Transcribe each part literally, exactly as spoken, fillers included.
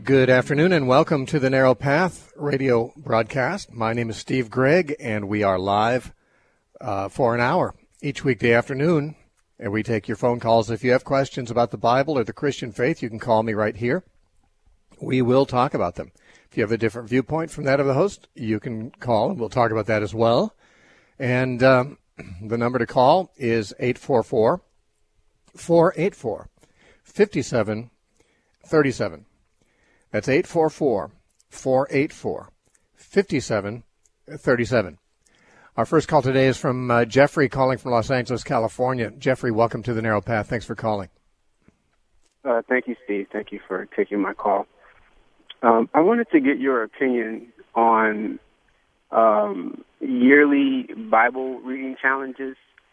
Good afternoon and welcome to the Narrow Path radio broadcast. My name is Steve Gregg and we are live uh, for an hour each weekday afternoon. And we take your phone calls. If you have questions about the Bible or the Christian faith, you can call me right here. We will talk about them. If you have a different viewpoint from that of the host, you can call and we'll talk about that as well. And um, the number to call is eight four four, four eight four, five seven three seven. That's eight four four, four eight four, five seven three seven. Our first call today is from uh, Jeffrey calling from Los Angeles, California. Jeffrey, welcome to the Narrow Path. Thanks for calling. Uh, thank you, Steve. Thank you for taking my call. Um, I wanted to get your opinion on um, yearly Bible reading challenges.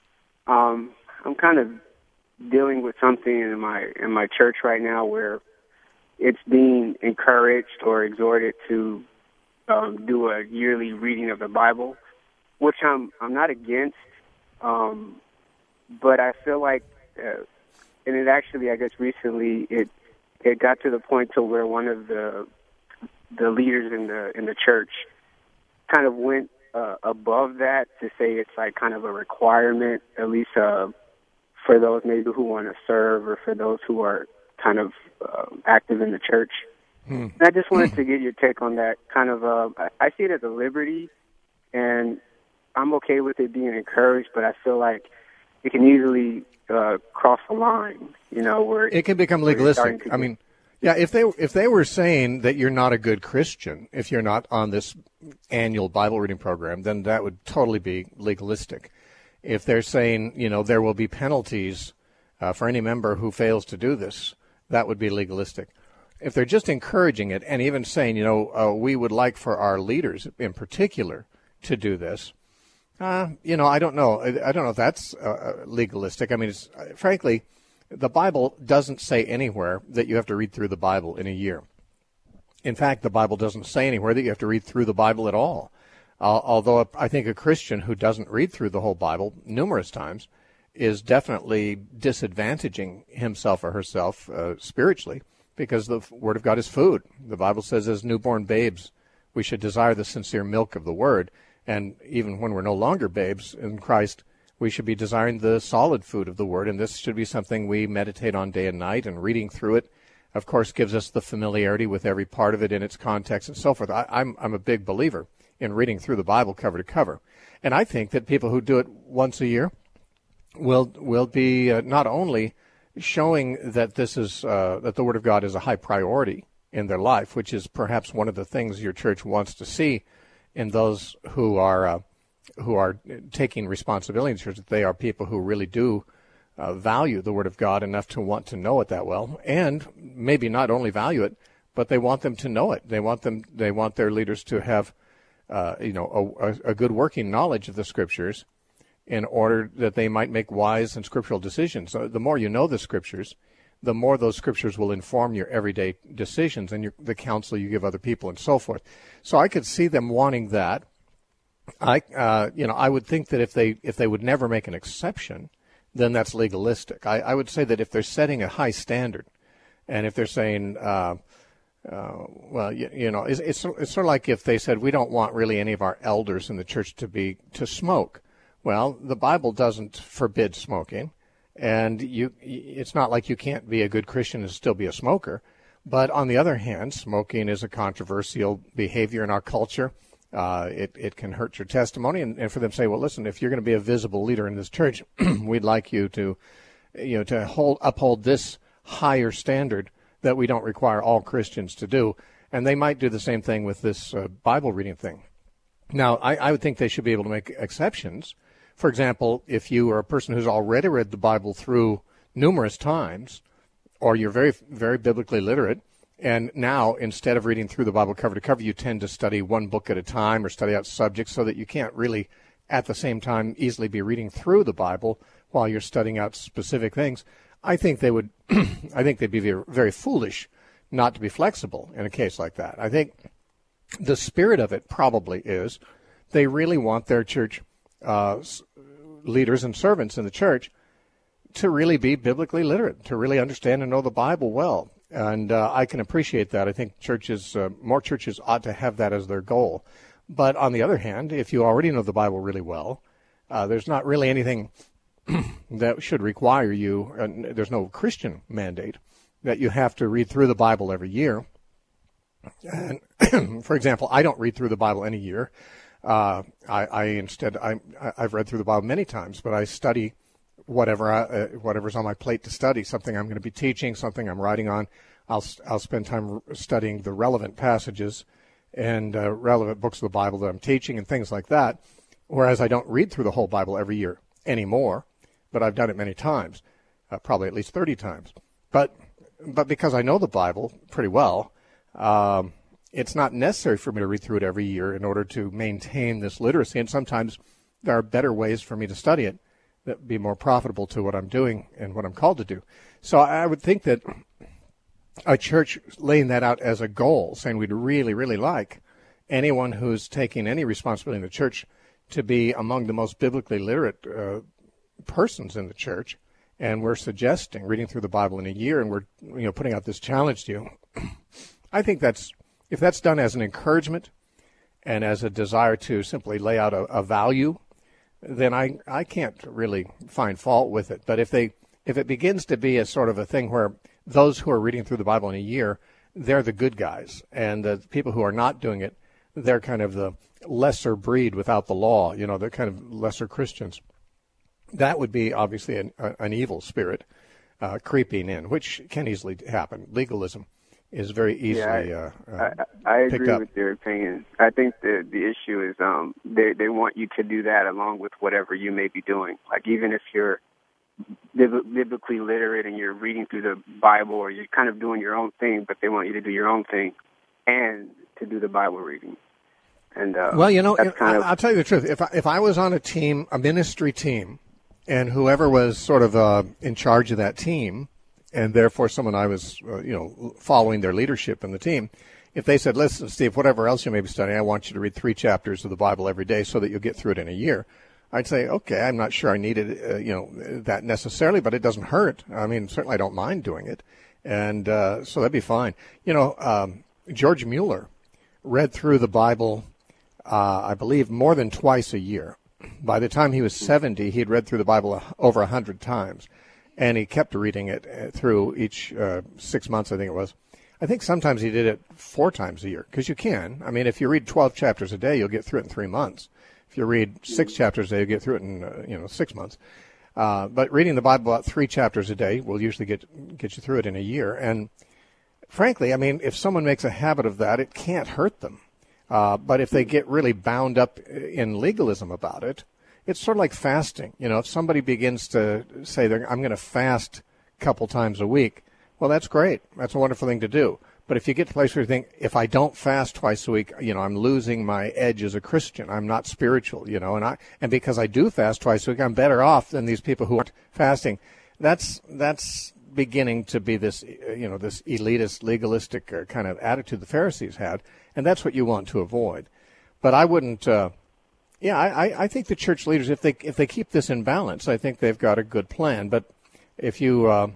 Um, I'm kind of dealing with something in my in my church right now where it's being encouraged or exhorted to um, do a yearly reading of the Bible, which I'm I'm not against, um, but I feel like, uh, and it actually, I guess recently, it it got to the point to where one of the the leaders in the in the church kind of went uh, above that to say it's like kind of a requirement, at least uh, for those maybe who want to serve or for those who are kind of uh, active in the church. Hmm. And I just wanted to get your take on that. Kind of, uh, I see it as a liberty, and I'm okay with it being encouraged, but I feel like it can easily uh, cross the line, you know, where it can become legalistic. I mean, yeah, if they if they were saying that you're not a good Christian if you're not on this annual Bible reading program, then that would totally be legalistic. If they're saying, you know, there will be penalties uh, for any member who fails to do this, that would be legalistic. If they're just encouraging it and even saying, you know, uh, we would like for our leaders in particular to do this, uh, you know, I don't know. I, I don't know if that's uh, legalistic. I mean, it's, uh, frankly, the Bible doesn't say anywhere that you have to read through the Bible in a year. In fact, the Bible doesn't say anywhere that you have to read through the Bible at all. Uh, although I think a Christian who doesn't read through the whole Bible numerous times is definitely disadvantaging himself or herself uh, spiritually, because the Word of God is food. The Bible says as newborn babes, we should desire the sincere milk of the Word. And even when we're no longer babes in Christ, we should be desiring the solid food of the Word. And this should be something we meditate on day and night. And reading through it, of course, gives us the familiarity with every part of it in its context and so forth. I, I'm, I'm a big believer in reading through the Bible cover to cover. And I think that people who do it once a year will will be uh, not only showing that this is uh, that the Word of God is a high priority in their life, which is perhaps one of the things your church wants to see in those who are uh, who are taking responsibility in church, that they are people who really do uh, value the Word of God enough to want to know it that well, and maybe not only value it, but they want them to know it. They want them. They want their leaders to have, uh, you know, a, a good working knowledge of the Scriptures, in order that they might make wise and scriptural decisions. So the more you know the Scriptures, the more those Scriptures will inform your everyday decisions and your, the counsel you give other people and so forth. So I could see them wanting that. I, uh, you know, I would think that if they if they would never make an exception, then that's legalistic. I, I would say that if they're setting a high standard, and if they're saying, uh, uh, well, you, you know, it's, it's it's sort of like if they said we don't want really any of our elders in the church to be to smoke. Well, the Bible doesn't forbid smoking, and you it's not like you can't be a good Christian and still be a smoker. But on the other hand, smoking is a controversial behavior in our culture. Uh, it, it can hurt your testimony, and, and for them to say, well, listen, if you're going to be a visible leader in this church, we'd like you to, you know, to hold uphold this higher standard that we don't require all Christians to do. And they might do the same thing with this uh, Bible reading thing. Now, I, I would think they should be able to make exceptions. For example, if you are a person who's already read the Bible through numerous times, or you're very, very biblically literate, and now instead of reading through the Bible cover to cover, you tend to study one book at a time or study out subjects so that you can't really at the same time easily be reading through the Bible while you're studying out specific things. I think they would, I think they'd be very, very foolish not to be flexible in a case like that. I think the spirit of it probably is they really want their church uh, leaders and servants in the church to really be biblically literate, to really understand and know the Bible well. And uh, I can appreciate that. I think churches, uh, more churches ought to have that as their goal. But on the other hand, if you already know the Bible really well, uh, there's not really anything that should require you, and there's no Christian mandate, that you have to read through the Bible every year. And for example, I don't read through the Bible any year. Uh, I, I instead, I, I've read through the Bible many times, but I study whatever I, uh, whatever's on my plate to study, something I'm going to be teaching, something I'm writing on. I'll I'll spend time studying the relevant passages and uh, relevant books of the Bible that I'm teaching and things like that, whereas I don't read through the whole Bible every year anymore, but I've done it many times, uh, probably at least thirty times. But but because I know the Bible pretty well, um, it's not necessary for me to read through it every year in order to maintain this literacy, and sometimes there are better ways for me to study it that would be more profitable to what I'm doing and what I'm called to do. So I would think that a church laying that out as a goal, saying we'd really, really like anyone who's taking any responsibility in the church to be among the most biblically literate uh, persons in the church, and we're suggesting reading through the Bible in a year, and we're you know putting out this challenge to you. I think that's, if that's done as an encouragement and as a desire to simply lay out a, a value, then I, I can't really find fault with it. But if they if it begins to be a sort of a thing where those who are reading through the Bible in a year, they're the good guys, and the people who are not doing it, they're kind of the lesser breed without the law. You know, they're kind of lesser Christians. That would be obviously an, an evil spirit uh, creeping in, which can easily happen. Legalism is very easily yeah, I, uh, uh, I, I agree up. with your opinion. I think the the issue is um they they want you to do that along with whatever you may be doing. Like even if you're biblically literate and you're reading through the Bible, or you're kind of doing your own thing, but they want you to do your own thing and to do the Bible reading. And uh, well, you know, that's kind I, of, I'll tell you the truth. If I, if I was on a team, a ministry team, and whoever was sort of uh, in charge of that team, and therefore someone I was, uh, you know, following their leadership in the team, if they said, listen, Steve, whatever else you may be studying, I want you to read three chapters of the Bible every day so that you'll get through it in a year, I'd say, okay, I'm not sure I needed, uh, you know, that necessarily, but it doesn't hurt. I mean, certainly I don't mind doing it. And uh, so that'd be fine. You know, um, George Mueller read through the Bible, uh, I believe, more than twice a year. By the time he was seventy, he had read through the Bible over a hundred times. And he kept reading it through each uh, six months, I think it was. I think sometimes he did it four times a year, because you can. I mean, if you read twelve chapters a day, you'll get through it in three months. If you read six chapters a day, you'll get through it in, uh, you know, six months. Uh, but reading the Bible about three chapters a day will usually get get you through it in a year. And frankly, I mean, if someone makes a habit of that, it can't hurt them. Uh, but if they get really bound up in legalism about it, it's sort of like fasting. You know, if somebody begins to say, they're, I'm going to fast a couple times a week, well, that's great. That's a wonderful thing to do. But if you get to a place where you think, if I don't fast twice a week, you know, I'm losing my edge as a Christian. I'm not spiritual, you know, and I and because I do fast twice a week, I'm better off than these people who aren't fasting. That's that's beginning to be this, you know, this elitist, legalistic uh, kind of attitude the Pharisees had, and that's what you want to avoid. But I wouldn't. Uh, yeah, I, I think the church leaders, if they if they keep this in balance, I think they've got a good plan. But if you uh,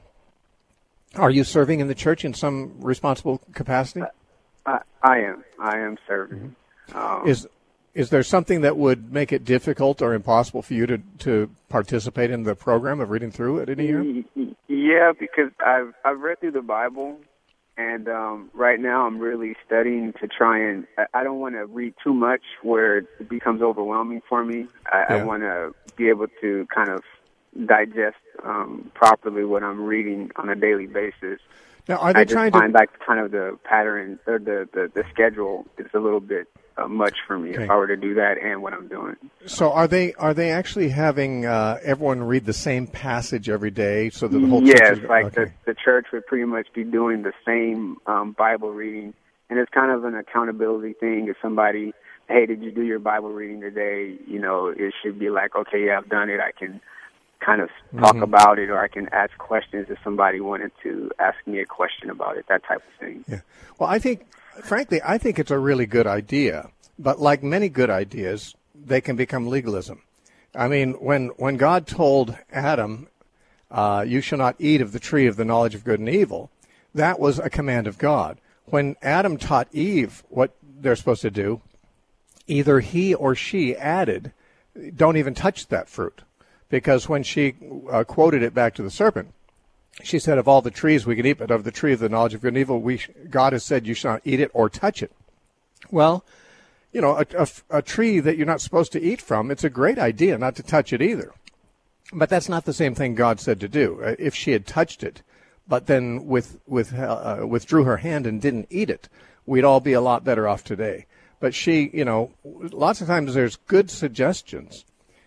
are you serving in the church in some responsible capacity? I, I am. I am serving. Mm-hmm. Um, is is there something that would make it difficult or impossible for you to, to participate in the program of reading through it in a year? Yeah, because I've I've read through the Bible, and um, right now I'm really studying to try and. I don't want to read too much where it becomes overwhelming for me. I, yeah. I want to be able to kind of digest um, properly what I'm reading on a daily basis. Now, are they I just trying find to like kind of the pattern or the, the, the schedule is a little bit uh, much for me okay. if I were to do that and what I'm doing. So are they are they actually having uh, everyone read the same passage every day so that the whole yes, church is... like okay. the, the church would pretty much be doing the same um, Bible reading, and it's kind of an accountability thing. If somebody, hey, did you do your Bible reading today? You know, it should be like, okay, yeah, I've done it. I can kind of talk mm-hmm. about it, or I can ask questions if somebody wanted to ask me a question about it, that type of thing. Yeah. Well, I think, frankly, I think it's a really good idea. But like many good ideas, they can become legalism. I mean, when, when God told Adam, uh, you shall not eat of the tree of the knowledge of good and evil, that was a command of God. When Adam taught Eve what they're supposed to do, either he or she added, don't even touch that fruit. Because when she uh, quoted it back to the serpent, she said, of all the trees we can eat, but of the tree of the knowledge of good and evil, we, God has said you shall not eat it or touch it. Well, you know, a, a, a tree that you're not supposed to eat from, it's a great idea not to touch it either. But that's not the same thing God said to do. Uh, if she had touched it, but then with, with, uh, withdrew her hand and didn't eat it, we'd all be a lot better off today. But she, you know, lots of times there's good suggestions.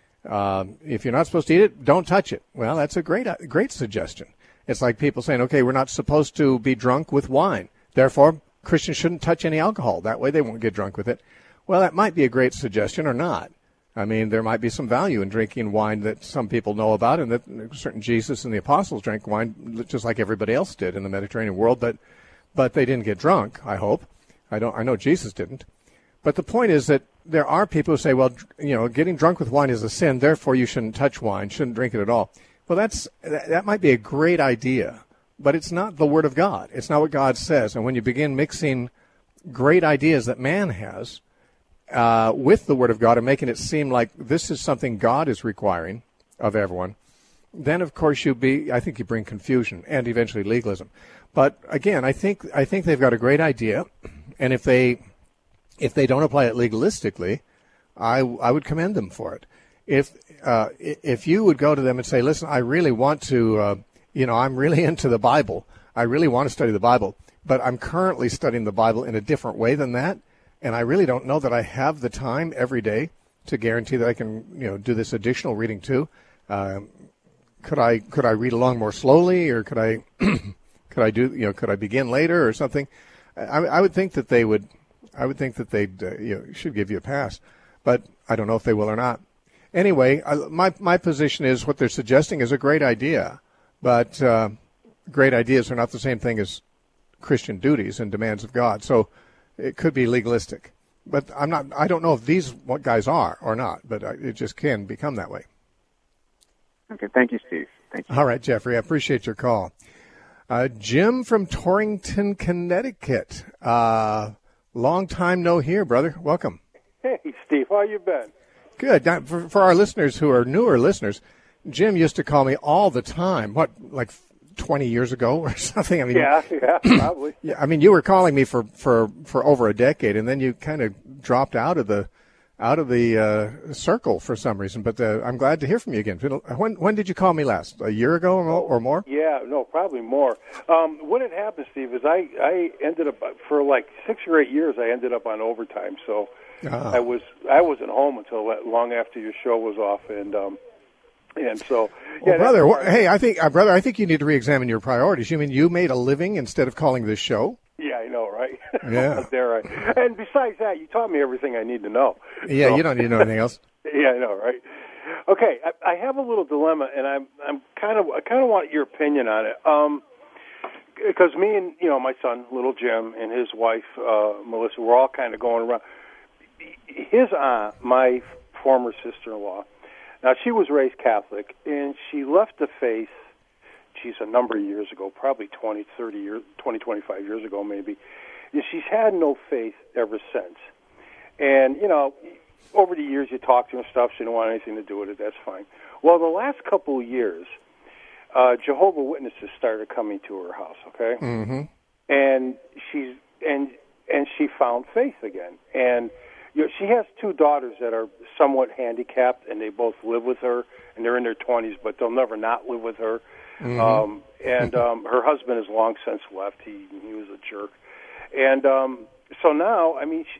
Um, if you're not supposed to eat it, don't touch it. Well, that's a great, great suggestion. It's like people saying, okay, we're not supposed to be drunk with wine. Therefore, Christians shouldn't touch any alcohol. That way they won't get drunk with it. Well, that might be a great suggestion or not. I mean, there might be some value in drinking wine that some people know about, and that certain Jesus and the apostles drank wine just like everybody else did in the Mediterranean world, but but they didn't get drunk, I hope. I don't. I know Jesus didn't. But the point is that there are people who say, well, you know, getting drunk with wine is a sin, therefore you shouldn't touch wine, shouldn't drink it at all. Well, that's that might be a great idea, but it's not the Word of God. It's not what God says. And when you begin mixing great ideas that man has uh, with the Word of God and making it seem like this is something God is requiring of everyone, then of course you be. I think you bring confusion and eventually legalism. But again, I think I think they've got a great idea, and if they if they don't apply it legalistically, I I would commend them for it. If uh, if you would go to them and say, listen, I really want to, uh, you know, I'm really into the Bible. I really want to study the Bible, but I'm currently studying the Bible in a different way than that, and I really don't know that I have the time every day to guarantee that I can, you know, do this additional reading too. Uh, could I could I read along more slowly, or could I could I do, you know, could I begin later or something? I, I would think that they would. I would think that they uh, you know, should give you a pass, but I don't know if they will or not. Anyway, my my position is what they're suggesting is a great idea, but uh, great ideas are not the same thing as Christian duties and demands of God. So it could be legalistic, but I'm not. I don't know if these what guys are or not, but it just can become that way. Okay, thank you, Steve. Thank you. All right, Jeffrey, I appreciate your call. Uh, Jim from Torrington, Connecticut. Uh, long time no hear, brother. Welcome. Hey, Steve, how you been? Good. Now, for, for our listeners who are newer listeners, Jim used to call me all the time. What, like twenty years ago or something? I mean, yeah, yeah, probably. Yeah, I mean, you were calling me for, for, for over a decade, and then you kind of dropped out of the out of the uh, circle for some reason. But uh, I'm glad to hear from you again. When when did you call me last? A year ago or more? Yeah, no, probably more. Um, what had happened, Steve, is I, I ended up for like six or eight years. I ended up on overtime, so. Ah. I was I wasn't home until long after your show was off, and um, and so well, yeah, brother. Wh- hey, I think uh, brother, I think you need to re-examine your priorities. You mean you made a living instead of calling this show? Yeah, I know, right? Yeah. there, I, and besides that, you taught me everything I need to know. Yeah, so. You don't need to know anything else. Yeah, I know, right? Okay, I, I have a little dilemma, and I'm I'm kind of I kind of want your opinion on it. Um, because me and you know my son, little Jim, and his wife uh, Melissa, we're all kind of going around. His aunt, my former sister-in-law, now she was raised Catholic, and she left the faith, geez, a number of years ago, probably twenty, thirty years, twenty, twenty-five years ago maybe, and she's had no faith ever since. And, you know, over the years you talk to her and stuff, she didn't want anything to do with it, that's fine. Well, the last couple of years, uh, Jehovah's Witnesses started coming to her house, okay? Mm-hmm. And she's, and, and she found faith again. And you know, she has two daughters that are somewhat handicapped, and they both live with her, and they're in their twenties, but they'll never not live with her. Mm-hmm. Um, and um, her husband has long since left. He he was a jerk. And um, so now, I mean, she,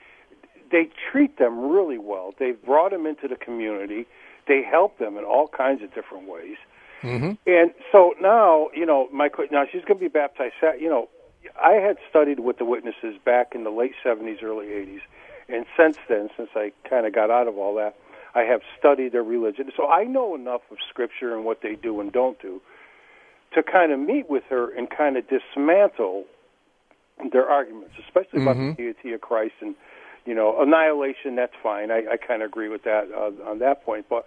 they treat them really well. They've brought them into the community. They help them in all kinds of different ways. Mm-hmm. And so now, you know, my now she's going to be baptized. You know, I had studied with the Witnesses back in the late seventies, early eighties. And since then, since I kind of got out of all that, I have studied their religion. So I know enough of Scripture and what they do and don't do to kind of meet with her and kind of dismantle their arguments, especially mm-hmm. about the deity of Christ and, you know, annihilation, that's fine. I, I kind of agree with that uh, on that point. But,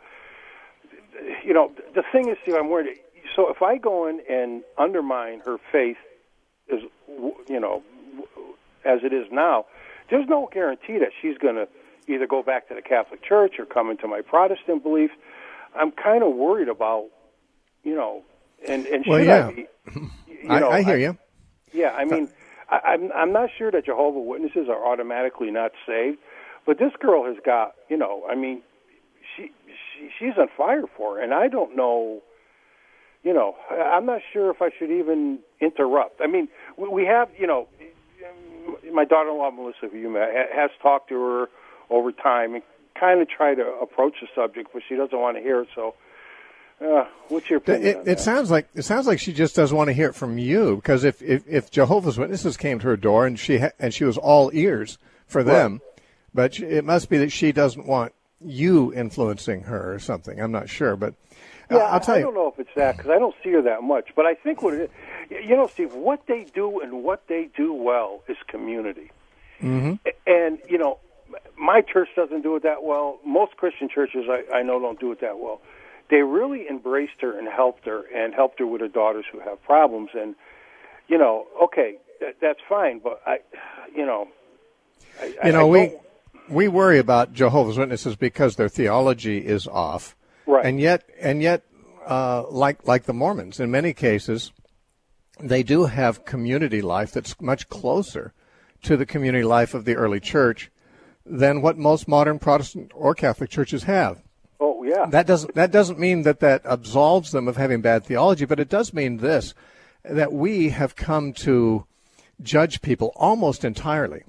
you know, the thing is, Steve, I'm worried. So if I go in and undermine her faith is, you know, as it is now, there's no guarantee that she's going to either go back to the Catholic Church or come into my Protestant belief. I'm kind of worried about, you know, and, and well, should yeah. I be, you know, I, I hear I, you. Yeah, I mean, I, I'm I'm not sure that Jehovah's Witnesses are automatically not saved, but this girl has got, you know, I mean, she, she she's on fire for it, and I don't know, you know, I'm not sure if I should even interrupt. I mean, we, we have, you know, my daughter-in-law, Melissa, who you met, has talked to her over time and kind of tried to approach the subject, but she doesn't want to hear it, so... Uh, what's your opinion? It, on it that? sounds like it sounds like she just doesn't want to hear it from you. Because if, if, if Jehovah's Witnesses came to her door and she ha- and she was all ears for them, right. but she, it must be that she doesn't want you influencing her or something. I'm not sure, but uh, yeah, I'll tell I, you. I don't know if it's that because I don't see her that much. But I think what it is, you know, Steve, what they do and what they do well is community. Mm-hmm. And you know, my church doesn't do it that well. Most Christian churches I, I know don't do it that well. They really embraced her and helped her and helped her with her daughters who have problems. And, you know, okay, that, that's fine, but I, you know, I, you know, I we we worry about Jehovah's Witnesses because their theology is off, right? And yet, and yet, uh, like like the Mormons, in many cases, they do have community life that's much closer to the community life of the early church than what most modern Protestant or Catholic churches have. Oh, yeah. That doesn't that doesn't mean that that absolves them of having bad theology, but it does mean this, that we have come to judge people almost entirely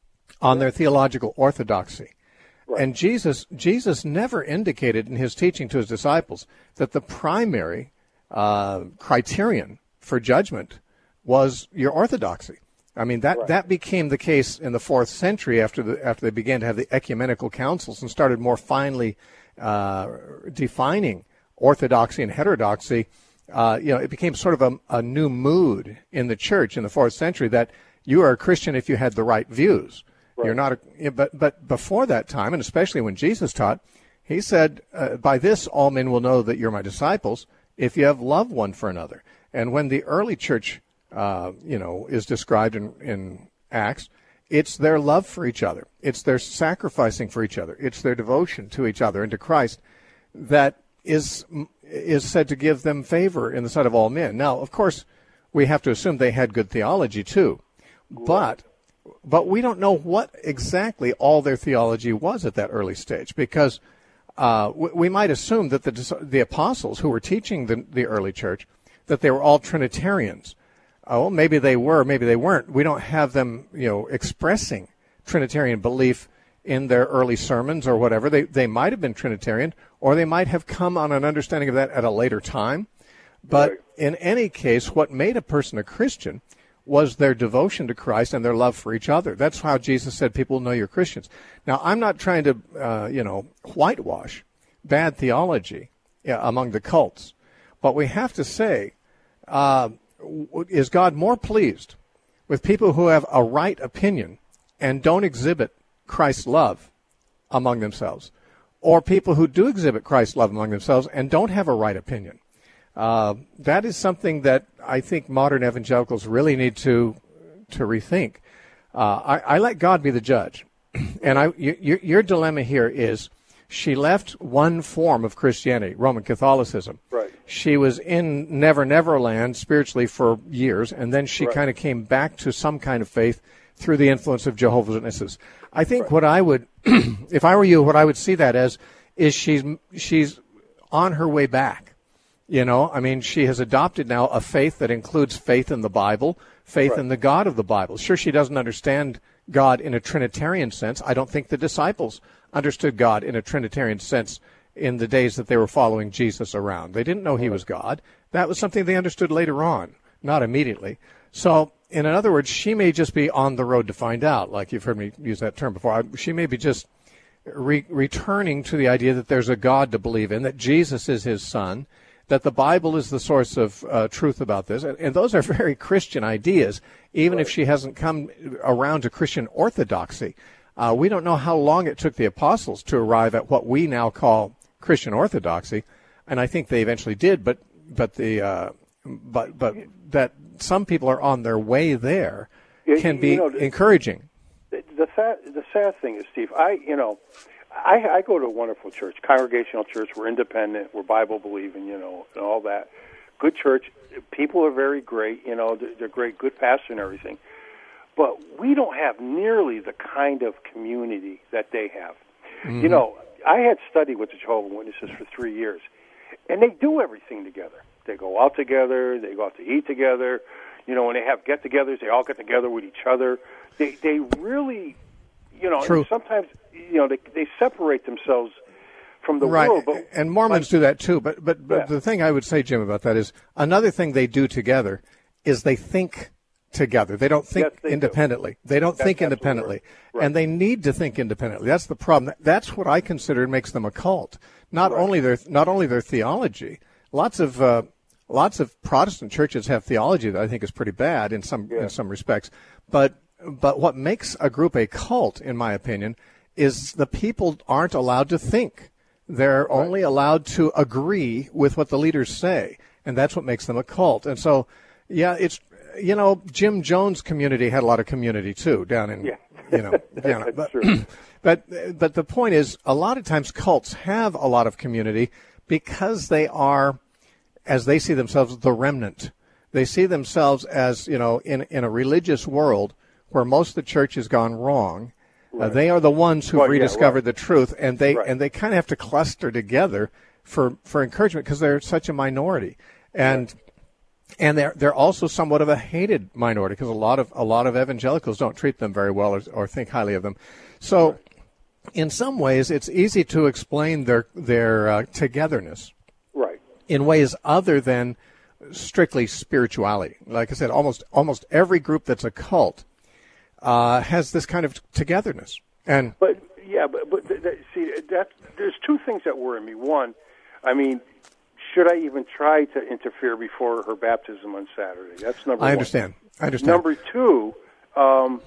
on their theological orthodoxy. Right. And Jesus Jesus never indicated in his teaching to his disciples that the primary uh, criterion for judgment was your orthodoxy. I mean, that, right. that became the case in the fourth century after the after they began to have the ecumenical councils and started more finely Uh, defining orthodoxy and heterodoxy. Uh, you know, it became sort of a, a new mood in the church in the fourth century that you are a Christian if you had the right views. Right. You're not a, but but before that time, and especially when Jesus taught, he said, uh, "By this all men will know that you're my disciples if you have love one for another." And when the early church, uh, you know, is described in, in Acts, it's their love for each other. It's their sacrificing for each other. It's their devotion to each other and to Christ that is is said to give them favor in the sight of all men. Now, of course, we have to assume they had good theology too, but but we don't know what exactly all their theology was at that early stage, because uh, we, we might assume that the the apostles who were teaching the, the early church, that they were all Trinitarians. Oh, maybe they were, maybe they weren't. We don't have them, you know, expressing Trinitarian belief in their early sermons or whatever. They they might have been Trinitarian, or they might have come on an understanding of that at a later time. But right. in any case, what made a person a Christian was their devotion to Christ and their love for each other. That's how Jesus said people will know you're Christians. Now, I'm not trying to, uh, you know, whitewash bad theology yeah, among the cults, but we have to say, uh, is God more pleased with people who have a right opinion and don't exhibit Christ's love among themselves, or people who do exhibit Christ's love among themselves and don't have a right opinion? Uh, that is something that I think modern evangelicals really need to to rethink. Uh, I, I let God be the judge, and I you, your dilemma here is she left one form of Christianity, Roman Catholicism. Right. She was in Never Never Land spiritually for years, and then she right. kind of came back to some kind of faith through the influence of Jehovah's Witnesses. I think right. what I would, if I were you, what I would see that as is she's she's on her way back. You know, I mean, she has adopted now a faith that includes faith in the Bible, faith right. in the God of the Bible. Sure, she doesn't understand God in a Trinitarian sense. I don't think the disciples understood God in a Trinitarian sense in the days that they were following Jesus around. They didn't know he was God. That was something they understood later on, not immediately. So, in other words, she may just be on the road to find out, like you've heard me use that term before. She may be just re- returning to the idea that there's a God to believe in, that Jesus is his son, that the Bible is the source of uh, truth about this. And, and those are very Christian ideas, even right. if she hasn't come around to Christian orthodoxy. Uh, we don't know how long it took the apostles to arrive at what we now call Christian orthodoxy, and I think they eventually did, but but the uh, but but that some people are on their way there can you be know, the, encouraging. The, the, sad, the sad thing is, Steve, I, you know, I, I go to a wonderful church, Congregational Church. We're independent. We're Bible-believing, you know, and all that. Good church. People are very great. You know, they're, they're great, good pastor and everything. But we don't have nearly the kind of community that they have. Mm-hmm. You know, I had studied with the Jehovah's Witnesses for three years, and they do everything together. They go out together. They go out to eat together. You know, when they have get-togethers, they all get together with each other. They they really, you know, True. and sometimes, you know, they they separate themselves from the right. world. But, and Mormons like, do that too. But but, but yeah. the thing I would say, Jim, about that is another thing they do together is they think together. They don't think yes, they independently. Do. They don't That's think independently. Right. And they need to think independently. That's the problem. That's what I consider makes them a cult. Not right. only their not only their theology. Lots of uh, lots of Protestant churches have theology that I think is pretty bad in some yeah. in some respects. But but what makes a group a cult, in my opinion, is the people aren't allowed to think. They're right. only allowed to agree with what the leaders say, and that's what makes them a cult. And so, yeah, it's you know, Jim Jones' community had a lot of community too down in yeah. you know, down, That's but, true. but but the point is, a lot of times cults have a lot of community because they are, as they see themselves, the remnant. They see themselves as, you know, in in a religious world where most of the church has gone wrong. Right. Uh, they are the ones who've well, rediscovered yeah, right. the truth, and they right. and they kind of have to cluster together for, for encouragement because they're such a minority, and right. and they're they're also somewhat of a hated minority because a lot of a lot of evangelicals don't treat them very well or, or think highly of them. So, right. in some ways, it's easy to explain their their uh, togetherness, right, in ways other than strictly spirituality. Like I said, almost almost every group that's a cult uh, has this kind of togetherness. And but yeah, but but th- th- see, that there's two things that worry me. One, I mean, should I even try to interfere before her baptism on Saturday? That's number one. I understand. I understand. Number two, um,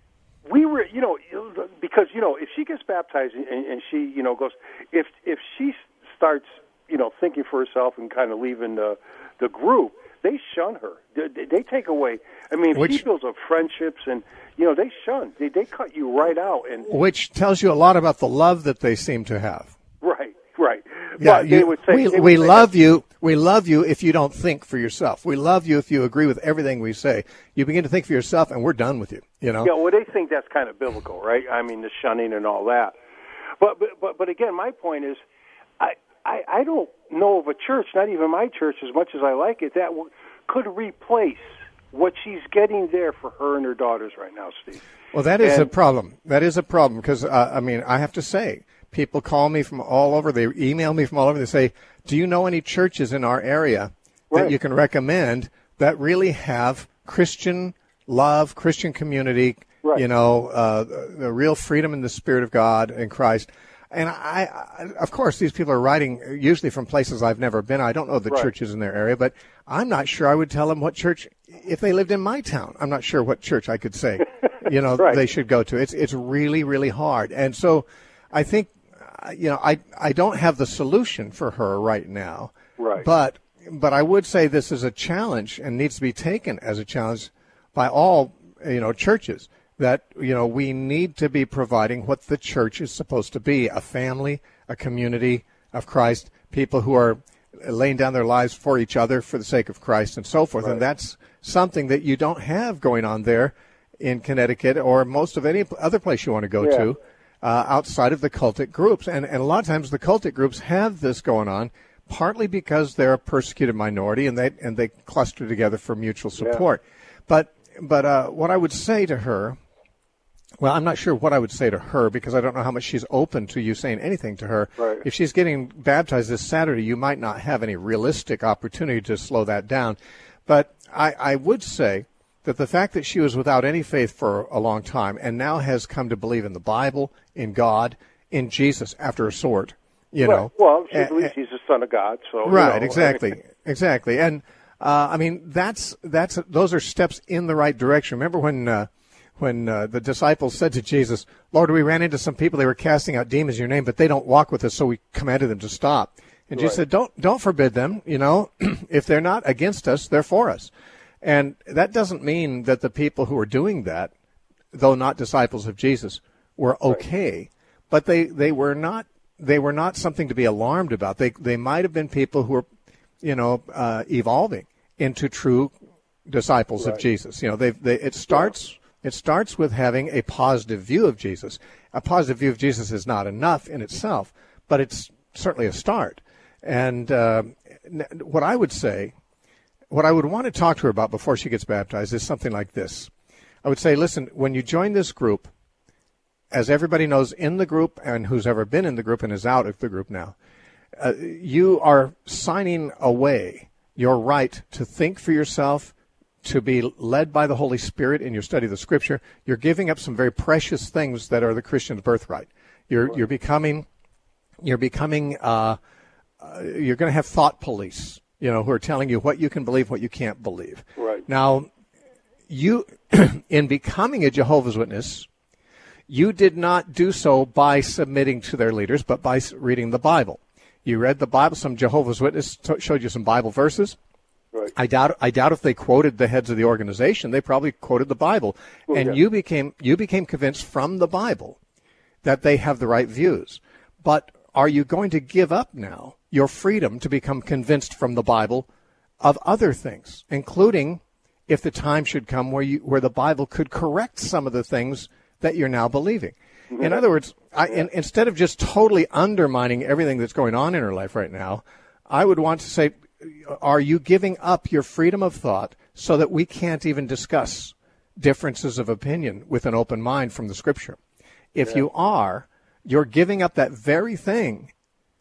we were, you know, because you know, if she gets baptized and, and she, you know, goes, if if she starts, you know, thinking for herself and kind of leaving the the group, they shun her. They, they take away. I mean, Which, she builds up friendships, and you know, they shun. They they cut you right out, and which tells you a lot about the love that they seem to have. Right, right. Yeah, but you, they would say, we they would we say love that, you. We love you if you don't think for yourself. We love you if you agree with everything we say. You begin to think for yourself, and we're done with you. You know. Yeah, well, they think that's kind of biblical, right? I mean, the shunning and all that. But but but, but again, my point is, I, I I don't know of a church, not even my church, as much as I like it, that w- could replace what she's getting there for her and her daughters right now, Steve. Well, that is and, a problem. That is a problem because, uh, I mean, I have to say, people call me from all over. They email me from all over. They say, do you know any churches in our area that right. you can recommend that really have Christian love, Christian community, right. you know, uh, the real freedom in the Spirit of God in Christ? And I, I, of course, these people are writing usually from places I've never been. I don't know the right. churches in their area, but I'm not sure I would tell them what church, if they lived in my town, I'm not sure what church I could say, you know, right. they should go to. It's it's really, really hard. And so I think, you know, I, I don't have the solution for her right now. Right. But, but I would say this is a challenge and needs to be taken as a challenge by all, you know, churches. That, you know, we need to be providing what the church is supposed to be, a family, a community of Christ, people who are laying down their lives for each other for the sake of Christ and so forth. Right. And that's something that you don't have going on there in Connecticut or most of any other place you want to go yeah. to uh, outside of the cultic groups. And, and a lot of times the cultic groups have this going on partly because they're a persecuted minority and they and they cluster together for mutual support. Yeah. But, but uh, what I would say to her, well, I'm not sure what I would say to her because I don't know how much she's open to you saying anything to her. Right. If she's getting baptized this Saturday, you might not have any realistic opportunity to slow that down. But I, I would say that the fact that she was without any faith for a long time and now has come to believe in the Bible, in God, in Jesus after a sort, you well, know. Well, she uh, believes he's the Son of God. So Right, you know, exactly, I mean, exactly. And, uh, I mean, that's that's those are steps in the right direction. Remember when... Uh, When uh, the disciples said to Jesus, Lord, we ran into some people, they were casting out demons in your name, but they don't walk with us, so we commanded them to stop. And Jesus said, don't, don't forbid them. You know, if they're not against us, they're for us. And that doesn't mean that the people who are doing that, though not disciples of Jesus, were okay, right. but they, they were not they were not something to be alarmed about. They they might have been people who were, you know, uh, evolving into true disciples right. of Jesus. You know, they they it starts yeah. it starts with having a positive view of Jesus. A positive view of Jesus is not enough in itself, but it's certainly a start. And uh, what I would say, what I would want to talk to her about before she gets baptized is something like this. I would say, listen, when you join this group, as everybody knows in the group and who's ever been in the group and is out of the group now, uh, you are signing away your right to think for yourself, to be led by the Holy Spirit in your study of the Scripture. You're giving up some very precious things that are the Christian's birthright. You're right. you're becoming, you're becoming, uh, uh, you're going to have thought police, you know, who are telling you what you can believe, what you can't believe. Right. Now, you, in becoming a Jehovah's Witness, you did not do so by submitting to their leaders, but by reading the Bible. You read the Bible. Some Jehovah's Witness t- showed you some Bible verses. Right. I doubt. I doubt if they quoted the heads of the organization. They probably quoted the Bible, well, and yeah. you became you became convinced from the Bible that they have the right views. But are you going to give up now your freedom to become convinced from the Bible of other things, including if the time should come where you where the Bible could correct some of the things that you're now believing? Mm-hmm. In other words, I, in, instead of just totally undermining everything that's going on in her life right now, I would want to say, are you giving up your freedom of thought so that we can't even discuss differences of opinion with an open mind from the Scripture? If yeah. you are, you're giving up that very thing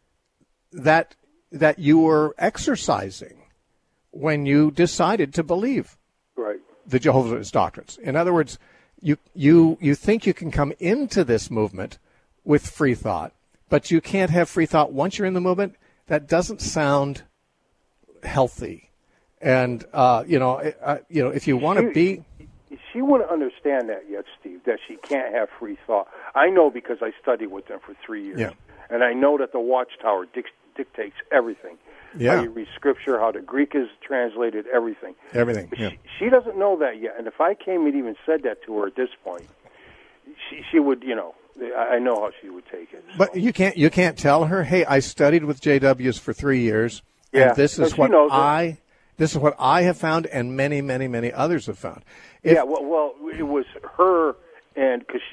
that that you were exercising when you decided to believe right. the Jehovah's Witness doctrines. In other words, you you you think you can come into this movement with free thought, but you can't have free thought once you're in the movement. That doesn't sound healthy. And uh, you know, uh, you know, if you want to be, she wouldn't understand that yet, Steve. That she can't have free thought. I know because I studied with them for three years, yeah. and I know that the Watchtower dic- dictates everything. Yeah. How you read Scripture, how the Greek is translated, everything. Everything. Yeah. She, she doesn't know that yet. And if I came and even said that to her at this point, she, she would, you know, I know how she would take it. So. But you can't you can't tell her, hey, I studied with J Ws for three years, yeah. and this is so what I this is what I have found, and many, many, many others have found. If, yeah. Well, well, it was her, and because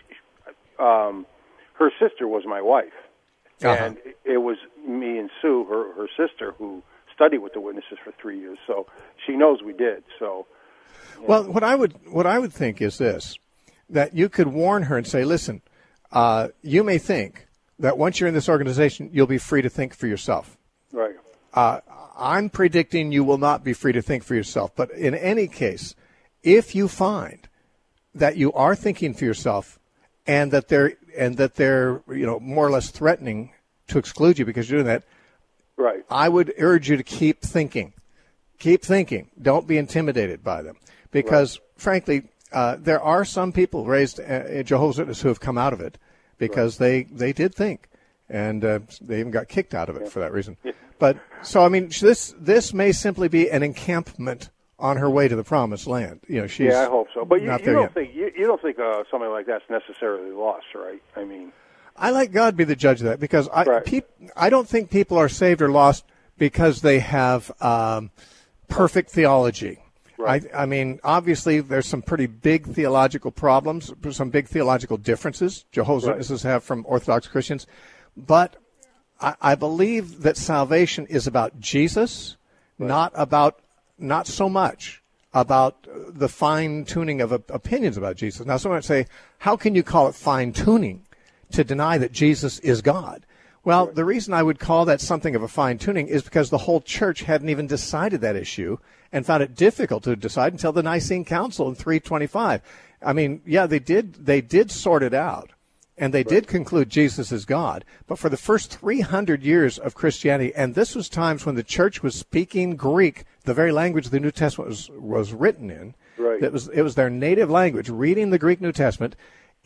um, her sister was my wife. Uh-huh. And it was me and Sue, her her sister, who studied with the witnesses for three years. So she knows we did. So, well, know. what I would what I would think is this: that you could warn her and say, "Listen, uh, you may think that once you're in this organization, you'll be free to think for yourself. Right. Uh, I'm predicting you will not be free to think for yourself. But in any case, if you find that you are thinking for yourself, and that they're and that they're you know more or less threatening to exclude you because you're doing that, right? I would urge you to keep thinking, keep thinking. Don't be intimidated by them, because right. frankly, uh, there are some people raised uh, Jehovah's Witnesses who have come out of it because right. they they did think, and uh, they even got kicked out of it yeah. for that reason. Yeah. But so I mean, this this may simply be an encampment on her way to the promised land. You know, she's yeah, I hope so. But you, you don't yet. think you, you don't think uh, something like that's necessarily lost, right? I mean, I let God be the judge of that, because I right. peop, I don't think people are saved or lost because they have um, perfect theology. Right. I, I mean, obviously, there's some pretty big theological problems, some big theological differences Jehovah's right. Witnesses have from Orthodox Christians, but I, I believe that salvation is about Jesus, right. not about not so much about the fine-tuning of opinions about Jesus. Now, someone might say, how can you call it fine-tuning to deny that Jesus is God? Well, the reason I would call that something of a fine-tuning is because the whole church hadn't even decided that issue and found it difficult to decide until the Nicene Council in three twenty-five. I mean, yeah, they did they did sort it out, and they right. did conclude Jesus is God. But for the first three hundred years of Christianity, and this was times when the church was speaking Greek, the very language the New Testament was, was written in, right. it was, it was their native language, reading the Greek New Testament,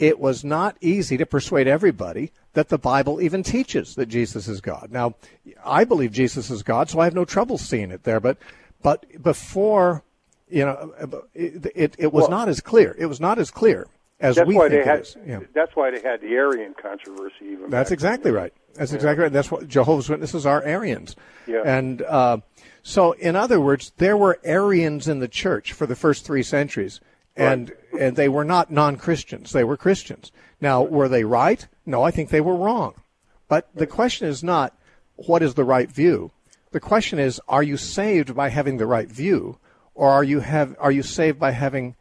it was not easy to persuade everybody that the Bible even teaches that Jesus is God. Now, I believe Jesus is God, so I have no trouble seeing it there. But but before, you know, it it, it was well, not as clear. It was not as clear as that's we why think they had, it is. Yeah. That's why they had the Arian controversy. Even that's exactly then. right. That's yeah. exactly right. That's what Jehovah's Witnesses are, Arians. Yeah. And uh, so, in other words, there were Arians in the church for the first three centuries. And right. and they were not non-Christians. They were Christians. Now, were they right? No, I think they were wrong. But the question is not what is the right view. The question is, are you saved by having the right view, or are you have are you saved by having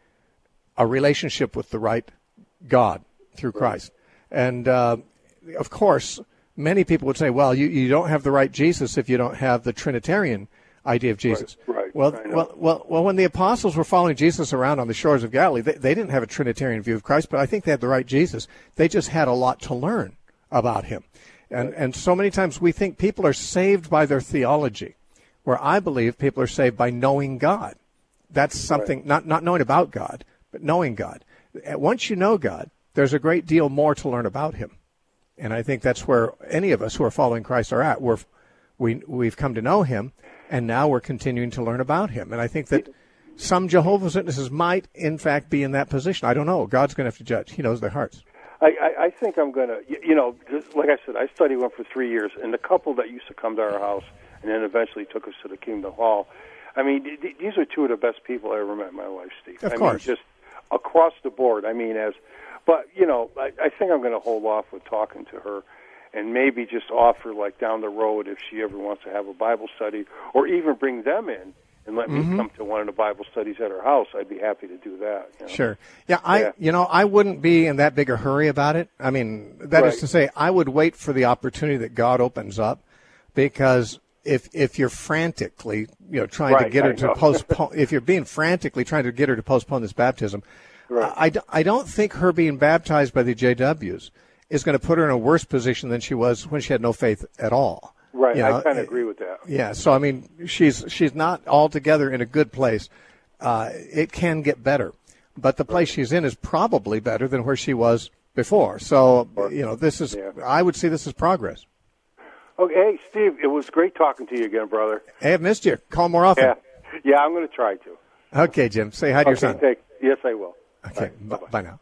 a relationship with the right God through Christ? And uh, of course, many people would say, well, you, you don't have the right Jesus if you don't have the Trinitarian idea of Jesus. Right, right. Well, well, well, well, when the apostles were following Jesus around on the shores of Galilee, they, they didn't have a Trinitarian view of Christ, but I think they had the right Jesus. They just had a lot to learn about him. And right. and so many times we think people are saved by their theology, where I believe people are saved by knowing God. That's something, right. not, not knowing about God, but knowing God. Once you know God, there's a great deal more to learn about him. And I think that's where any of us who are following Christ are at. We're, we, we've come to know him, and now we're continuing to learn about him. And I think that some Jehovah's Witnesses might, in fact, be in that position. I don't know. God's going to have to judge. He knows their hearts. I, I, I think I'm going to, you know, just, like I said, I studied one for three years, and the couple that used to come to our house and then eventually took us to the Kingdom Hall, I mean, th- these are two of the best people I ever met in my life, Steve. Of I course. mean, just across the board. I mean, as, but, you know, I, I think I'm going to hold off with talking to her and maybe just offer, like, down the road if she ever wants to have a Bible study, or even bring them in and let mm-hmm. me come to one of the Bible studies at her house. I'd be happy to do that. You know? Sure. Yeah, I, yeah. you know, I wouldn't be in that big a hurry about it. I mean, that right. is to say, I would wait for the opportunity that God opens up, because if if you're frantically, you know, trying right, to get her I to know. postpone, if you're being frantically trying to get her to postpone this baptism, right. I, I don't think her being baptized by the J Ws is going to put her in a worse position than she was when she had no faith at all. Right, you know, I kind of agree with that. Yeah, so I mean, she's she's not altogether in a good place. Uh, it can get better, but the place she's in is probably better than where she was before. So, you know, this is, yeah. I would see this as progress. Okay, hey, Steve, it was great talking to you again, brother. Hey, I've missed you. Call more often. Yeah, yeah, I'm going to try to. Okay, Jim. Say hi to okay, your son. Take, yes, I will. Okay, right, b- bye now.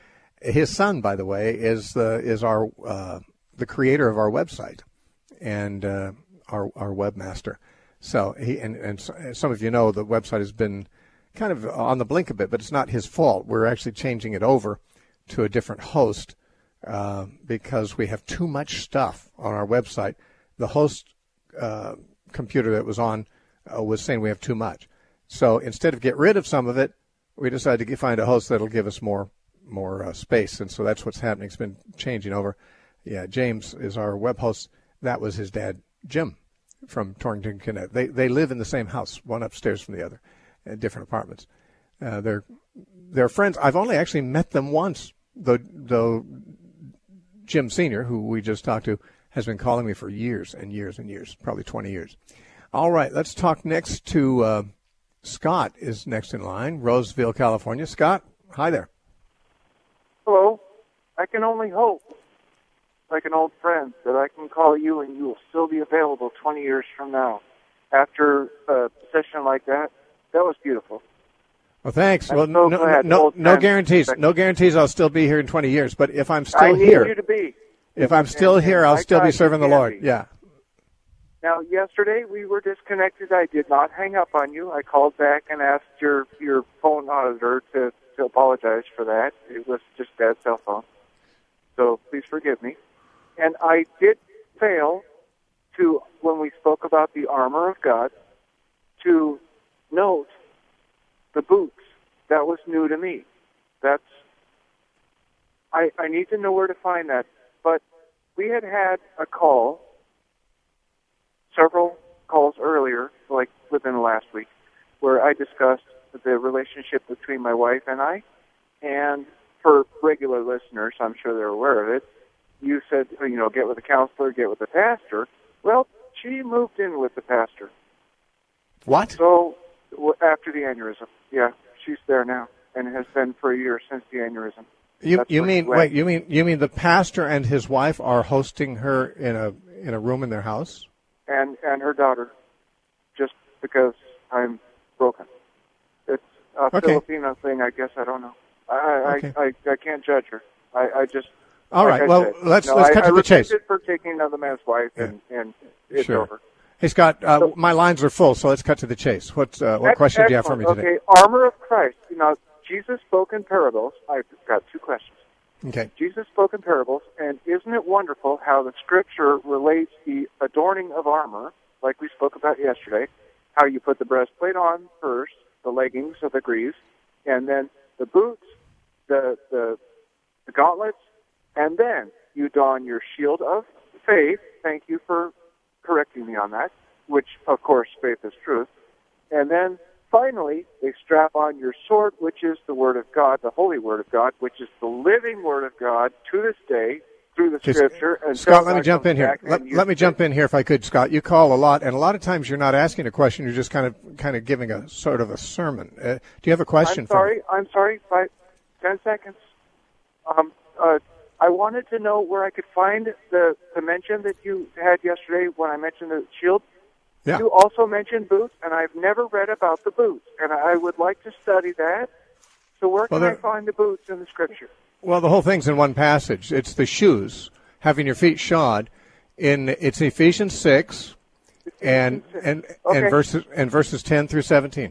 His son, by the way, is the is our uh, the creator of our website and uh, our our webmaster. So he and, and some of you know the website has been kind of on the blink a bit, but it's not his fault. We're actually changing it over to a different host uh, because we have too much stuff on our website. The host uh, computer that was on uh, was saying we have too much. So instead of get rid of some of it, we decided to get, find a host that'll give us more more uh, space, and so that's what's happening. It's been changing over. Yeah, James is our web host. That was his dad, Jim, from Torrington, Connecticut. They they live in the same house, one upstairs from the other, in different apartments. Uh, they're they're friends. I've only actually met them once, though. Though Jim Senior, who we just talked to, has been calling me for years and years and years, probably twenty years. All right, let's talk next to uh, Scott is next in line, Roseville, California. Scott, hi there. Hello. I can only hope, like an old friend, that I can call you and you will still be available twenty years from now. After a session like that, that was beautiful. Well, thanks. I'm well, so no, glad. no, no guarantees. Respect. No guarantees I'll still be here in twenty years. But if I'm still I need here, you to be. if I'm still and, here, and I'll my still be God, serving the you can Lord. be. Yeah. Now, yesterday we were disconnected. I did not hang up on you. I called back and asked your your phone auditor to, to apologize for that. It was just Dad's cell phone. So please forgive me. And I did fail to, when we spoke about the armor of God, to note the boots. That was new to me. That's, I, I need to know where to find that. But we had had a call, several calls earlier, like within the last week, where I discussed the relationship between my wife and I. And for regular listeners, I'm sure they're aware of it, you said, you know, get with a counselor, get with a pastor. Well, she moved in with the pastor. What? So, after the aneurysm, yeah, she's there now, and has been for a year since the aneurysm. You That's you where mean she went. wait? You mean you mean the pastor and his wife are hosting her in a in a room in their house? And and her daughter, just because I'm broken. It's a Okay. Filipino thing, I guess. I don't know. I Okay. I, I I can't judge her. I, I just. All like right. I Well, said, let's no, let's I, cut I to the chase. repented for taking another man's wife, and and it's Sure. over. Hey Scott, uh, So- my lines are full, so let's cut to the chase. What uh, what question do you have for me Excellent. today? Okay, armor of Christ. You know, Jesus spoke in parables. I've got two questions. Okay. Jesus spoke in parables, and isn't it wonderful how the Scripture relates the adorning of armor, like we spoke about yesterday, how you put the breastplate on first, the leggings or the greaves, and then the boots, the the, the gauntlets, and then you don your shield of faith. Thank you for correcting me on that, which, of course, faith is truth. And then finally, they strap on your sword, which is the Word of God, the Holy Word of God, which is the living Word of God to this day through the Okay, Scripture. And Scott, let me jump in here. Let, let me jump in. in here if I could, Scott. You call a lot, and a lot of times you're not asking a question. You're just kind of kind of giving a sort of a sermon. Uh, do you have a question I'm for sorry. me? I'm sorry. Five, ten seconds. Um, uh, I wanted to know where I could find the, the mention that you had yesterday when I mentioned the shield. Yeah. You also mentioned boots, and I've never read about the boots, and I would like to study that. So where Well, can I there- find the boots in the Scripture? Well, the whole thing's in one passage. It's the shoes, having your feet shod. In it's Ephesians six, and six. and Okay. and verses and verses ten through seventeen.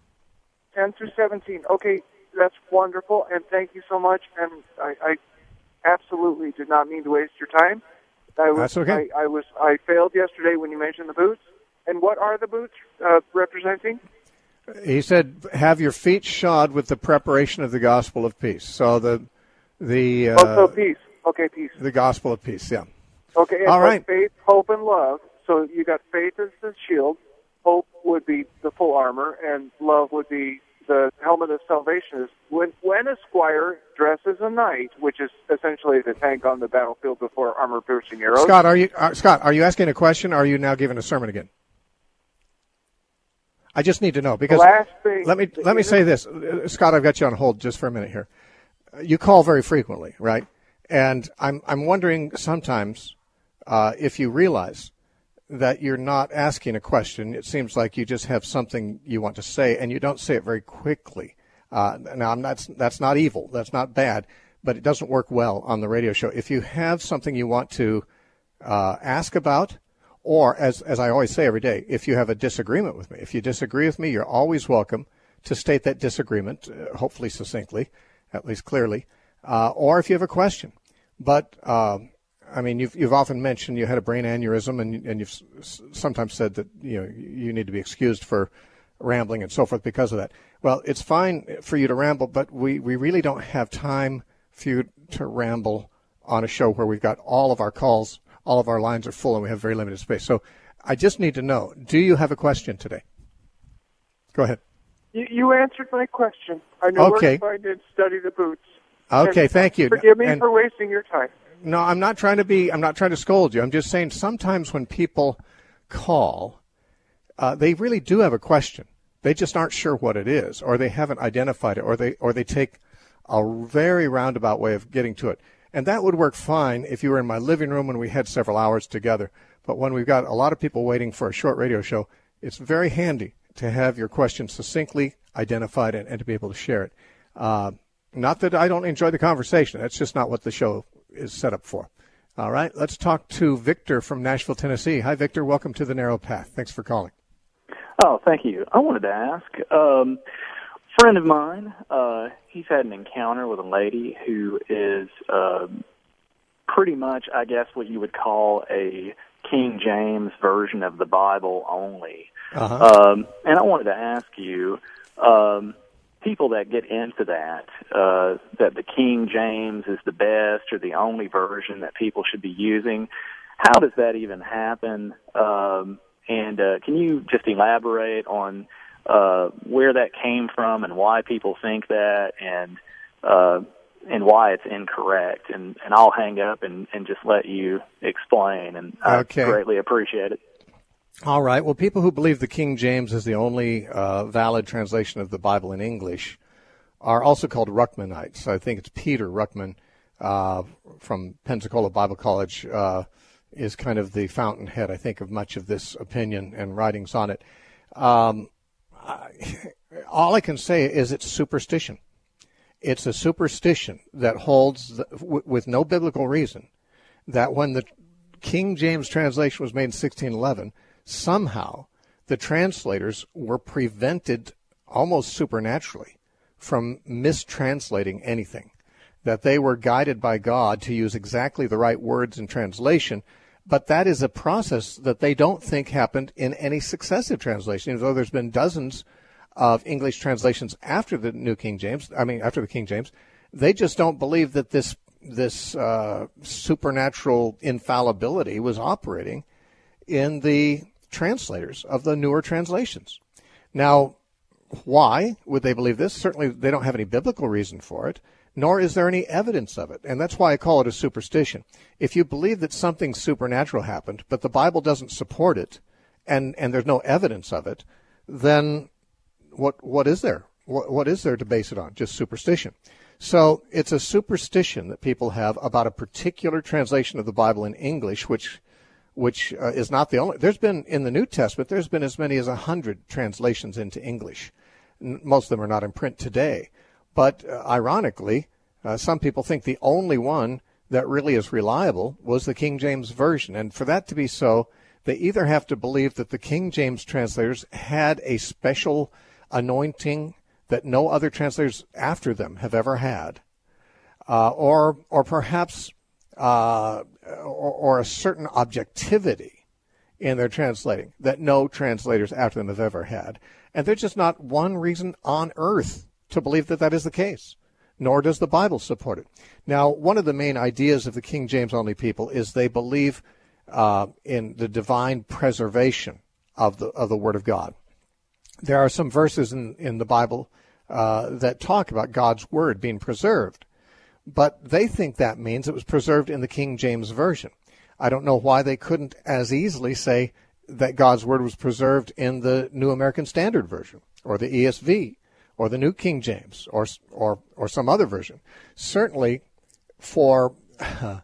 ten through seventeen. Okay, that's wonderful, and thank you so much. And I, I absolutely did not mean to waste your time. I was, That's okay. I, I was. I failed yesterday when you mentioned the boots. And what are the boots uh, representing? He said, "Have your feet shod with the preparation of the gospel of peace." So the the uh, oh, so peace. Okay, peace. the gospel of peace. Yeah. Okay, and All so right. faith, hope, and love. So you got faith as the shield. Hope would be the full armor, and love would be the helmet of salvation. Is when when a squire dresses a knight, which is essentially the tank on the battlefield before armor-piercing arrows. Scott, are you uh, Scott? Are you asking a question? Or are you now giving a sermon again? I just need to know because last thing, let me let me say this, Uh, Scott. I've got you on hold just for a minute here. Uh, You call very frequently, right? And I'm I'm wondering sometimes uh, if you realize that you're not asking a question. It seems like you just have something you want to say, and you don't say it very quickly. Uh, now, I'm not, that's not evil. That's not bad, but it doesn't work well on the radio show. If you have something you want to uh, ask about, or as as I always say every day, if you have a disagreement with me, if you disagree with me, you're always welcome to state that disagreement, uh, hopefully succinctly, at least clearly, uh, or if you have a question. But uh, I mean, you've you've often mentioned you had a brain aneurysm, and and you've s- sometimes said that you know you need to be excused for rambling and so forth because of that. Well, it's fine for you to ramble, but we, we really don't have time for you to ramble on a show where we've got all of our calls, all of our lines are full, and we have very limited space. So I just need to know, do you have a question today? Go ahead. You, you answered my question. I know Okay. where to find and study the boots. Okay, And thank you. Forgive me And- for wasting your time. No, I'm not trying to be, I'm not trying to scold you. I'm just saying sometimes when people call, uh, they really do have a question. They just aren't sure what it is, or they haven't identified it, or they, or they take a very roundabout way of getting to it. And that would work fine if you were in my living room and we had several hours together. But when we've got a lot of people waiting for a short radio show, it's very handy to have your question succinctly identified and, and to be able to share it. Uh, not that I don't enjoy the conversation. That's just not what the show is set up for. All right, let's talk to Victor from Nashville, Tennessee. Hi, Victor. Welcome to The Narrow Path. Thanks for calling. Oh, thank you. I wanted to ask, um, a friend of mine, uh, he's had an encounter with a lady who is uh, pretty much, I guess, what you would call a King James version of the Bible only. Uh-huh. Um, and I wanted to ask you, um, people that get into that, uh, that the King James is the best or the only version that people should be using, how does that even happen? Um, and uh, can you just elaborate on uh, where that came from and why people think that and uh, and why it's incorrect? And, and I'll hang up and, and just let you explain, and I Okay. greatly appreciate it. All right. Well, people who believe the King James is the only uh, valid translation of the Bible in English are also called Ruckmanites. I think it's Peter Ruckman uh, from Pensacola Bible College uh, is kind of the fountainhead, I think, of much of this opinion and writings on it. Um, I, all I can say is it's superstition. It's a superstition that holds, the, w- with no biblical reason, that when the King James translation was made in sixteen eleven, somehow the translators were prevented almost supernaturally from mistranslating anything, that they were guided by God to use exactly the right words in translation, but that is a process that they don't think happened in any successive translation, even though there's been dozens of English translations after the New King James, I mean, after the King James. They just don't believe that this this uh, supernatural infallibility was operating in the translators of the newer translations. Now, why would they believe this? Certainly they don't have any biblical reason for it, nor is there any evidence of it. And that's why I call it a superstition. If you believe that something supernatural happened, but the Bible doesn't support it, and, and there's no evidence of it, then what what is there? What, what is there to base it on? Just superstition. So it's a superstition that people have about a particular translation of the Bible in English, which which uh, is not the only. There's been, in the New Testament, there's been as many as a hundred translations into English. N- most of them are not in print today. But uh, ironically, uh, some people think the only one that really is reliable was the King James Version. And for that to be so, they either have to believe that the King James translators had a special anointing that no other translators after them have ever had, uh, or or perhaps uh, or, or a certain objectivity in their translating that no translators after them have ever had. And there's just not one reason on earth to believe that that is the case, nor does the Bible support it. Now, one of the main ideas of the King James only people is they believe uh, in the divine preservation of the of the Word of God. There are some verses in, in the Bible uh, that talk about God's Word being preserved, but they think that means it was preserved in the King James Version. I don't know why they couldn't as easily say that God's Word was preserved in the New American Standard Version, or the E S V, or the New King James, or or or some other version. Certainly, for uh,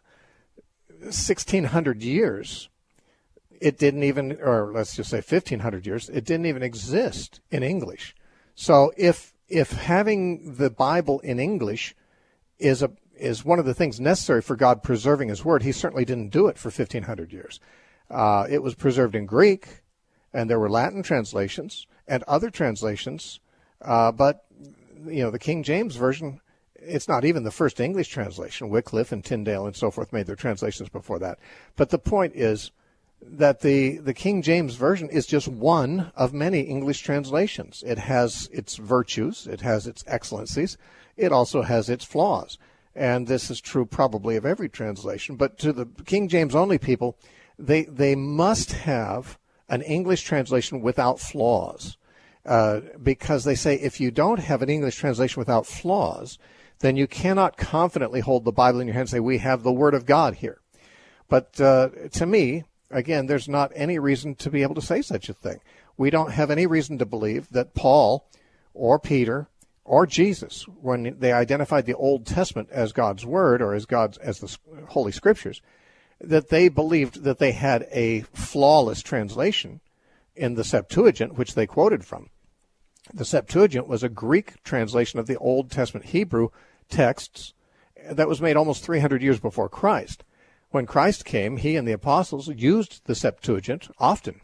sixteen hundred years, it didn't even, or let's just say fifteen hundred years, it didn't even exist in English. So if if having the Bible in English is a is one of the things necessary for God preserving His Word, He certainly didn't do it for fifteen hundred years. Uh, it was preserved in Greek, and there were Latin translations and other translations, uh, but you know the King James Version, it's not even the first English translation. Wycliffe and Tyndale and so forth made their translations before that. But the point is that the, the King James Version is just one of many English translations. It has its virtues, it has its excellencies, it also has its flaws. And this is true probably of every translation. But to the King James only people, they they must have an English translation without flaws. Uh, because they say if you don't have an English translation without flaws, then you cannot confidently hold the Bible in your hand and say, we have the Word of God here. But uh, to me, again, there's not any reason to be able to say such a thing. We don't have any reason to believe that Paul or Peter or Jesus, when they identified the Old Testament as God's Word or as God's as the Holy Scriptures, that they believed that they had a flawless translation in the Septuagint, which they quoted from. The Septuagint was a Greek translation of the Old Testament Hebrew texts that was made almost three hundred years before Christ. When Christ came, he and the apostles used the Septuagint often.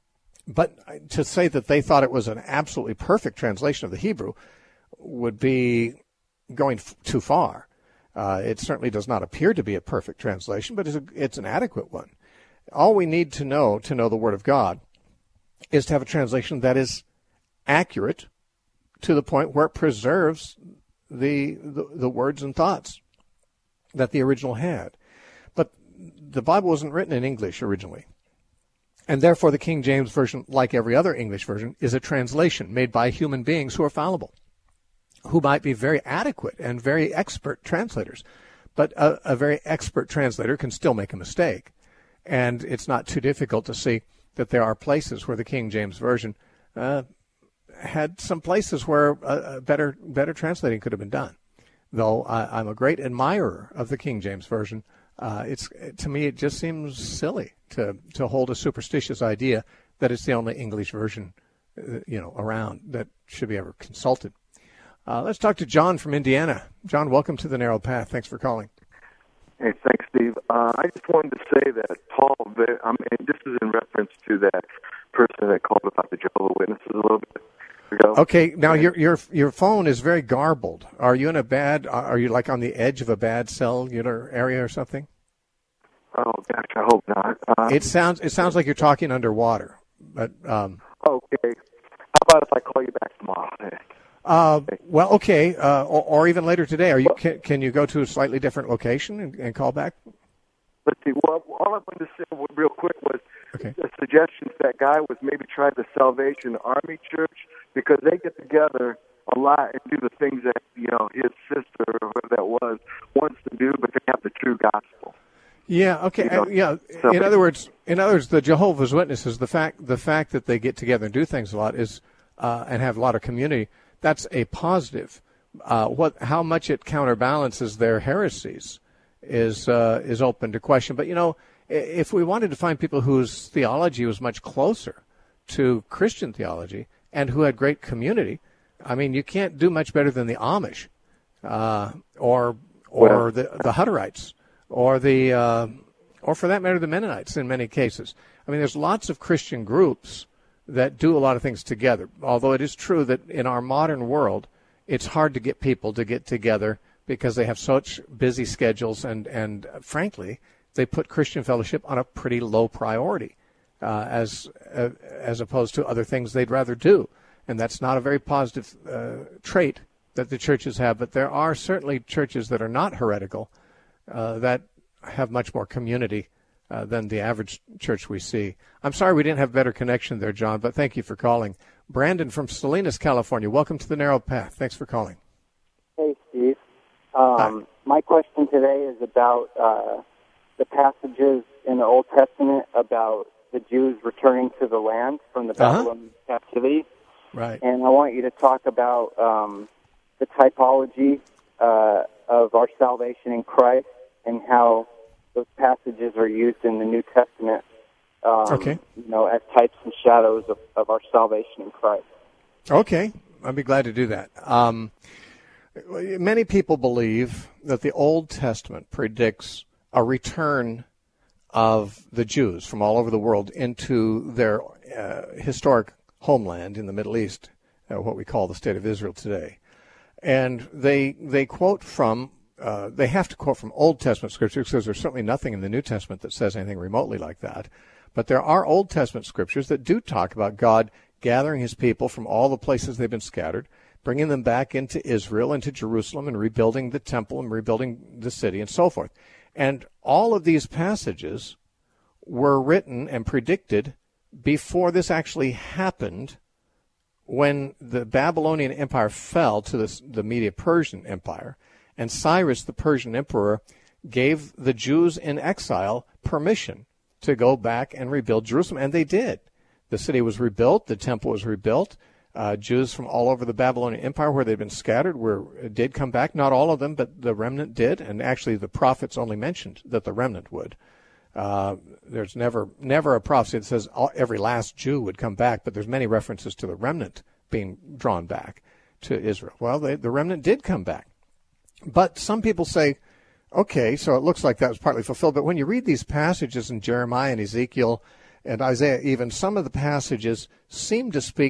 But to say that they thought it was an absolutely perfect translation of the Hebrew would be going f- too far. Uh, it certainly does not appear to be a perfect translation, but it's, a, it's an adequate one. All we need to know to know the Word of God is to have a translation that is accurate to the point where it preserves the, the, the words and thoughts that the original had. But the Bible wasn't written in English originally. And therefore the King James Version, like every other English version, is a translation made by human beings who are fallible, who might be very adequate and very expert translators. But a, a very expert translator can still make a mistake. And it's not too difficult to see that there are places where the King James Version uh, had some places where uh, better better translating could have been done. Though I, I'm a great admirer of the King James Version, uh, it's to me it just seems silly to to hold a superstitious idea that it's the only English version, uh, you know, around that should be ever consulted. Uh, let's talk to John from Indiana. John, welcome to the Narrow Path. Thanks for calling. Hey, thanks, Steve. Uh, I just wanted to say that Paul, I mean, this is in reference to that person that called about the Jehovah's Witnesses a little bit ago. Okay, now your your your phone is very garbled. Are you in a bad? Are you like on the edge of a bad cellular area or something? Oh gosh, I hope not. Uh, it sounds it sounds like you're talking underwater. But um, okay, how about if I call you back tomorrow? Uh, well, okay, uh, or, or even later today. Are you can, can you go to a slightly different location and, and call back? Let's see. Well, all I wanted to say real quick was okay. the suggestions that guy was maybe try the Salvation Army Church, because they get together a lot and do the things that, you know, his sister or whoever that was wants to do, but they have the true gospel. Yeah. Okay. You know, uh, yeah. So, in other words, in other words, the Jehovah's Witnesses, the fact the fact that they get together and do things a lot is uh, and have a lot of community. That's a positive. Uh, what, how much it counterbalances their heresies is uh, is open to question. But you know, if we wanted to find people whose theology was much closer to Christian theology and who had great community, I mean, you can't do much better than the Amish, uh, or or well, the the Hutterites, or the uh, or for that matter the Mennonites in many cases. I mean, there's lots of Christian groups that do a lot of things together. Although it is true that in our modern world, it's hard to get people to get together because they have such busy schedules, and, and uh, frankly, they put Christian fellowship on a pretty low priority uh, as uh, as opposed to other things they'd rather do. And that's not a very positive uh, trait that the churches have. But there are certainly churches that are not heretical uh, that have much more community Uh, than the average church we see. I'm sorry we didn't have better connection there, John, but thank you for calling. Brandon from Salinas, California. Welcome to the Narrow Path. Thanks for calling. Hey, Steve. Um, my question today is about uh, the passages in the Old Testament about the Jews returning to the land from the Babylonian uh-huh. captivity. Right. And I want you to talk about um, the typology uh, of our salvation in Christ and how those passages are used in the New Testament, um, okay. you know, as types and shadows of, of our salvation in Christ. Okay, I'd be glad to do that. Um, many people believe that the Old Testament predicts a return of the Jews from all over the world into their uh, historic homeland in the Middle East, uh, what we call the State of Israel today. And they they quote from Uh, they have to quote from Old Testament scriptures because there's certainly nothing in the New Testament that says anything remotely like that. But there are Old Testament scriptures that do talk about God gathering his people from all the places they've been scattered, bringing them back into Israel, into Jerusalem, and rebuilding the temple and rebuilding the city and so forth. And all of these passages were written and predicted before this actually happened, when the Babylonian Empire fell to this, the Medo-Persian Empire. And Cyrus, the Persian emperor, gave the Jews in exile permission to go back and rebuild Jerusalem, and they did. The city was rebuilt, the temple was rebuilt. Uh, Jews from all over the Babylonian Empire, where they'd been scattered, were did come back. Not all of them, but the remnant did, and actually the prophets only mentioned that the remnant would. Uh, there's never never a prophecy that says all, every last Jew would come back, but there's many references to the remnant being drawn back to Israel. Well, they, the remnant did come back. But some people say, okay, so it looks like that was partly fulfilled. But when you read these passages in Jeremiah and Ezekiel and Isaiah, even some of the passages seem to speak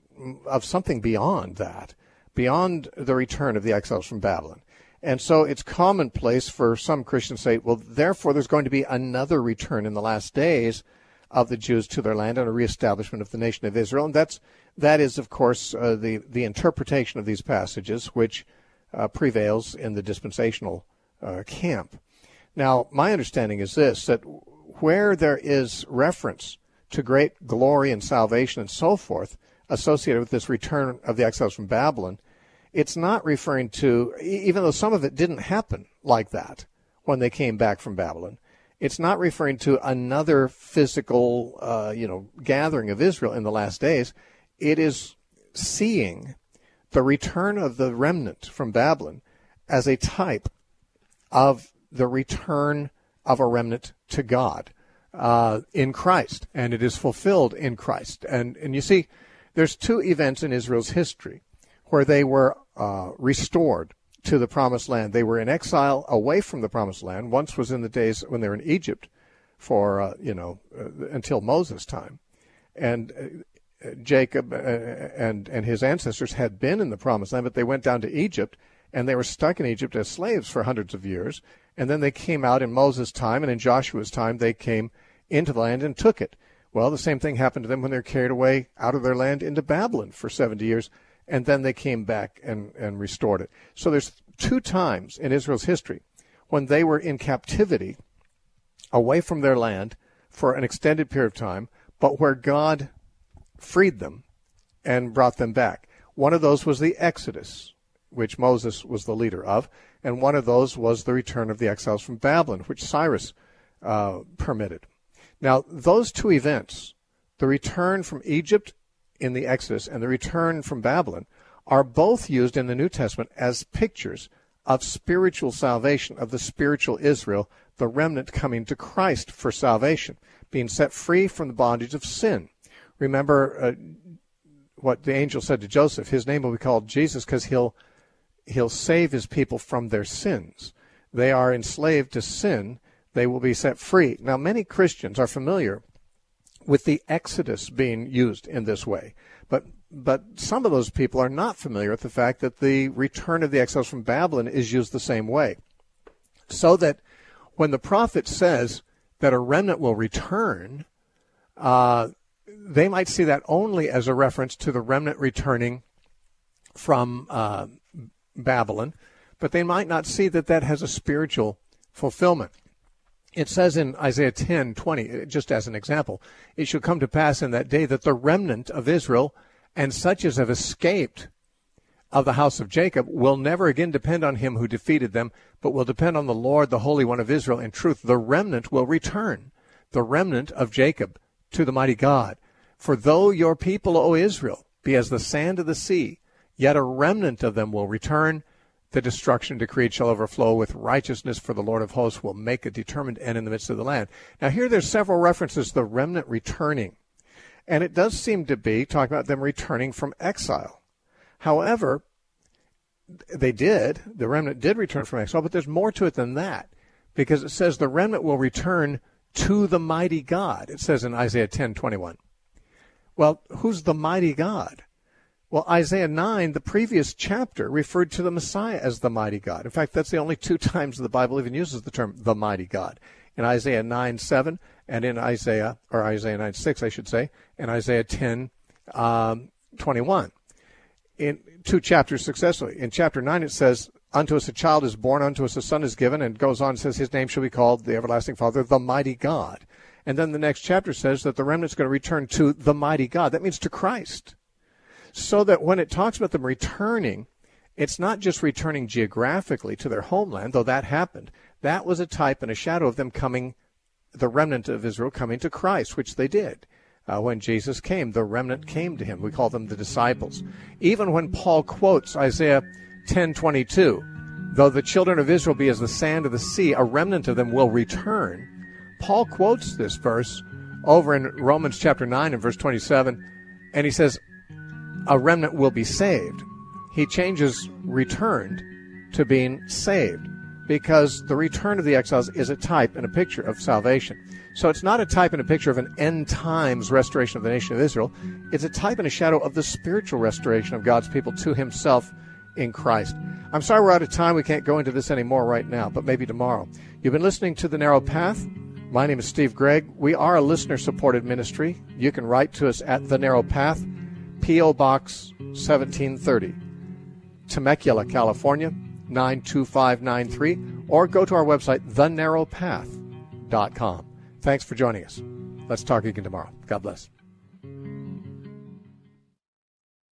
of something beyond that, beyond the return of the exiles from Babylon. And so it's commonplace for some Christians to say, well, therefore there's going to be another return in the last days of the Jews to their land and a reestablishment of the nation of Israel. And that's, that is, of course, uh, the, the interpretation of these passages, which uh, prevails in the dispensational uh, camp. Now, my understanding is this, that where there is reference to great glory and salvation and so forth associated with this return of the exiles from Babylon, it's not referring to, even though some of it didn't happen like that when they came back from Babylon, it's not referring to another physical, uh, you know, gathering of Israel in the last days. It is seeing the return of the remnant from Babylon as a type of the return of a remnant to God uh, in Christ, and it is fulfilled in Christ. And and you see, there's two events in Israel's history where they were uh, restored to the Promised Land. They were in exile away from the Promised Land. Once was in the days when they were in Egypt for, uh, you know, uh, until Moses' time. And uh, Jacob uh, and, and his ancestors had been in the Promised Land, but they went down to Egypt, and they were stuck in Egypt as slaves for hundreds of years. And then they came out in Moses' time, and in Joshua's time, they came into the land and took it. Well, the same thing happened to them when they were carried away out of their land into Babylon for seventy years, and then they came back and, and restored it. So there's two times in Israel's history when they were in captivity away from their land for an extended period of time, but where God freed them and brought them back. One of those was the Exodus, which Moses was the leader of, and one of those was the return of the exiles from Babylon, which Cyrus uh, permitted. Now, those two events, the return from Egypt in the Exodus and the return from Babylon, are both used in the New Testament as pictures of spiritual salvation, of the spiritual Israel, the remnant coming to Christ for salvation, being set free from the bondage of sin. Remember uh, what the angel said to Joseph, his name will be called Jesus because he'll, he'll save his people from their sins. They are enslaved to sin. They will be set free. Now, many Christians are familiar with the Exodus being used in this way, but but some of those people are not familiar with the fact that the return of the exiles from Babylon is used the same way. So that when the prophet says that a remnant will return, uh, they might see that only as a reference to the remnant returning from uh, Babylon, but they might not see that that has a spiritual fulfillment. It says in Isaiah ten twenty, just as an example, it shall come to pass in that day that the remnant of Israel and such as have escaped of the house of Jacob will never again depend on him who defeated them, but will depend on the Lord, the Holy One of Israel. In truth, the remnant will return, the remnant of Jacob, to the mighty God. For though your people, O Israel, be as the sand of the sea, yet a remnant of them will return. The destruction decreed shall overflow with righteousness, for the Lord of hosts will make a determined end in the midst of the land. Now here there's several references to the remnant returning. And it does seem to be talking about them returning from exile. However, they did, the remnant did return from exile, but there's more to it than that, because it says the remnant will return to the mighty God. It says in Isaiah ten twenty-one. Well, who's the mighty God? Well, Isaiah nine, the previous chapter, referred to the Messiah as the mighty God. In fact, that's the only two times the Bible even uses the term the mighty God. In Isaiah nine seven and in Isaiah, or Isaiah nine six, I should say, and Isaiah ten twenty-one. In two chapters successively. In chapter nine, it says, unto us a child is born, unto us a son is given, and goes on and says, his name shall be called the everlasting Father, the mighty God. And then the next chapter says that the remnant's going to return to the mighty God. That means to Christ. So that when it talks about them returning, it's not just returning geographically to their homeland, though that happened. That was a type and a shadow of them coming, the remnant of Israel coming to Christ, which they did. Uh, when Jesus came, the remnant came to him. We call them the disciples. Even when Paul quotes Isaiah ten twenty-two, though the children of Israel be as the sand of the sea, a remnant of them will return. Paul quotes this verse over in Romans chapter nine and verse twenty-seven, and he says, a remnant will be saved. He changes returned to being saved, because the return of the exiles is a type and a picture of salvation. So it's not a type and a picture of an end times restoration of the nation of Israel. It's a type and a shadow of the spiritual restoration of God's people to himself in Christ. I'm sorry we're out of time. We can't go into this anymore right now, but maybe tomorrow. You've been listening to The Narrow Path. My name is Steve Gregg. We are a listener-supported ministry. You can write to us at The Narrow Path, P O. Box seventeen thirty, Temecula, California, nine two five nine three, or go to our website, the narrow path dot com. Thanks for joining us. Let's talk again tomorrow. God bless.